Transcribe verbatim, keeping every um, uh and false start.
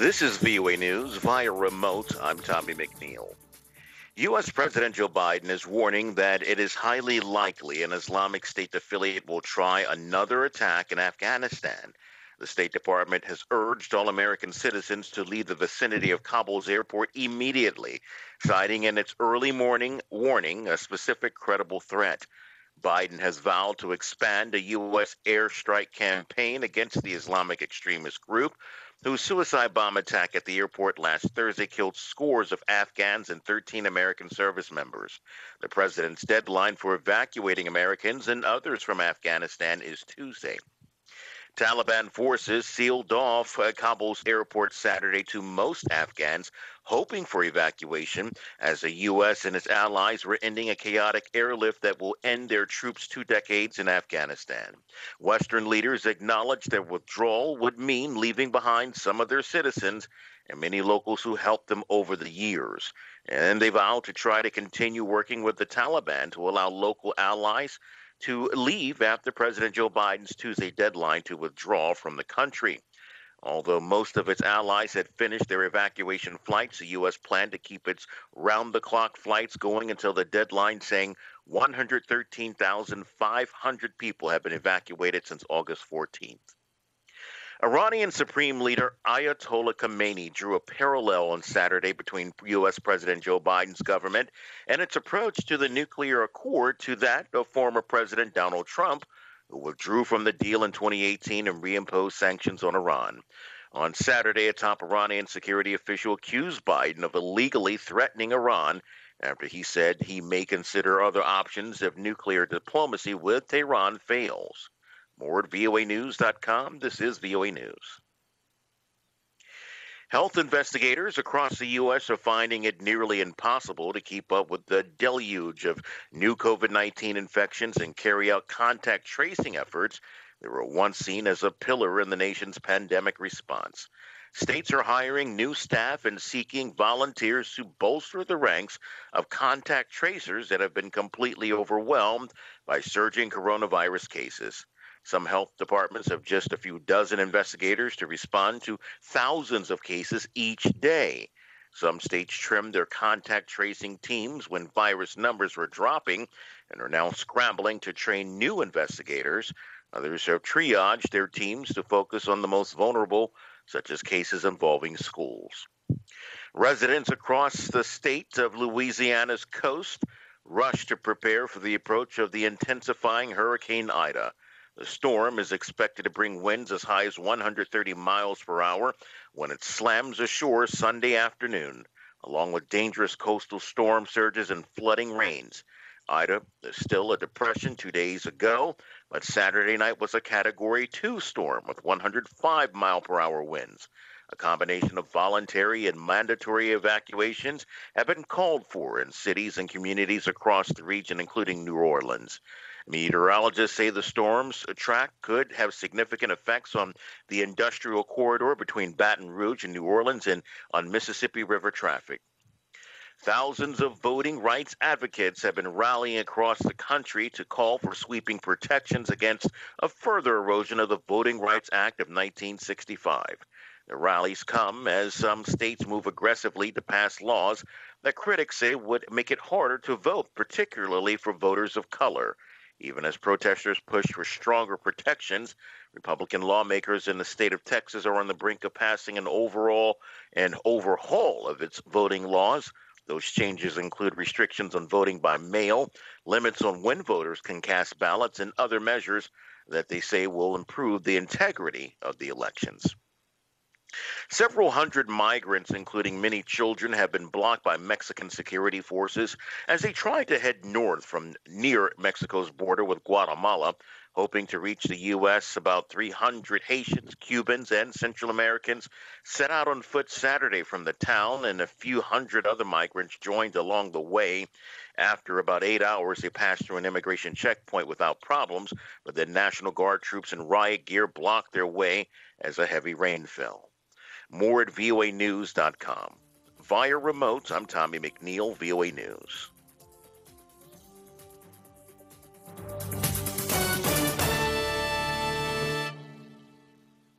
This is V O A News via remote. I'm Tommy McNeil. U S. President Joe Biden is warning that it is highly likely an Islamic State affiliate will try another attack in Afghanistan. The State Department has urged all American citizens to leave the vicinity of Kabul's airport immediately, citing in its early morning warning a specific credible threat. Biden has vowed to expand a U S airstrike campaign against the Islamic extremist group, whose suicide bomb attack at the airport last Thursday killed scores of Afghans and thirteen American service members. The president's deadline for evacuating Americans and others from Afghanistan is Tuesday. Taliban forces sealed off uh, Kabul's airport Saturday to most Afghans, hoping for evacuation as the U S and its allies were ending a chaotic airlift that will end their troops' two decades in Afghanistan. Western leaders acknowledged their withdrawal would mean leaving behind some of their citizens and many locals who helped them over the years. And they vowed to try to continue working with the Taliban to allow local allies to leave after President Joe Biden's Tuesday deadline to withdraw from the country. Although most of its allies had finished their evacuation flights, the U S planned to keep its round-the-clock flights going until the deadline, saying one hundred thirteen thousand five hundred people have been evacuated since August fourteenth. Iranian Supreme Leader Ayatollah Khamenei drew a parallel on Saturday between U S. President Joe Biden's government and its approach to the nuclear accord to that of former President Donald Trump, who withdrew from the deal in twenty eighteen and reimposed sanctions on Iran. On Saturday, a top Iranian security official accused Biden of illegally threatening Iran after he said he may consider other options if nuclear diplomacy with Tehran fails. More at V O A news dot com. This is V O A News. Health investigators across the U S are finding it nearly impossible to keep up with the deluge of new COVID nineteen infections and carry out contact tracing efforts that were once seen as a pillar in the nation's pandemic response. States are hiring new staff and seeking volunteers to bolster the ranks of contact tracers that have been completely overwhelmed by surging coronavirus cases. Some health departments have just a few dozen investigators to respond to thousands of cases each day. Some states trimmed their contact tracing teams when virus numbers were dropping and are now scrambling to train new investigators. Others have triaged their teams to focus on the most vulnerable, such as cases involving schools. Residents across the state of Louisiana's coast rushed to prepare for the approach of the intensifying Hurricane Ida. The storm is expected to bring winds as high as one hundred thirty miles per hour when it slams ashore Sunday afternoon, along with dangerous coastal storm surges and flooding rains. Ida is still a depression two days ago, but Saturday night was a Category two storm with one hundred five mile per hour winds. A combination of voluntary and mandatory evacuations have been called for in cities and communities across the region, including New Orleans. Meteorologists say the storm's track could have significant effects on the industrial corridor between Baton Rouge and New Orleans and on Mississippi River traffic. Thousands of voting rights advocates have been rallying across the country to call for sweeping protections against a further erosion of the Voting Rights Act of nineteen sixty-five. The rallies come as some states move aggressively to pass laws that critics say would make it harder to vote, particularly for voters of color. Even as protesters push for stronger protections, Republican lawmakers in the state of Texas are on the brink of passing an overall and overhaul of its voting laws. Those changes include restrictions on voting by mail, limits on when voters can cast ballots, and other measures that they say will improve the integrity of the elections. Several hundred migrants, including many children, have been blocked by Mexican security forces as they tried to head north from near Mexico's border with Guatemala, hoping to reach the U S. About three hundred Haitians, Cubans, and Central Americans set out on foot Saturday from the town, and a few hundred other migrants joined along the way. After about eight hours, they passed through an immigration checkpoint without problems, but then National Guard troops in riot gear blocked their way as a heavy rain fell. More at V O A news dot com. Via remote, I'm Tommy McNeil, V O A News.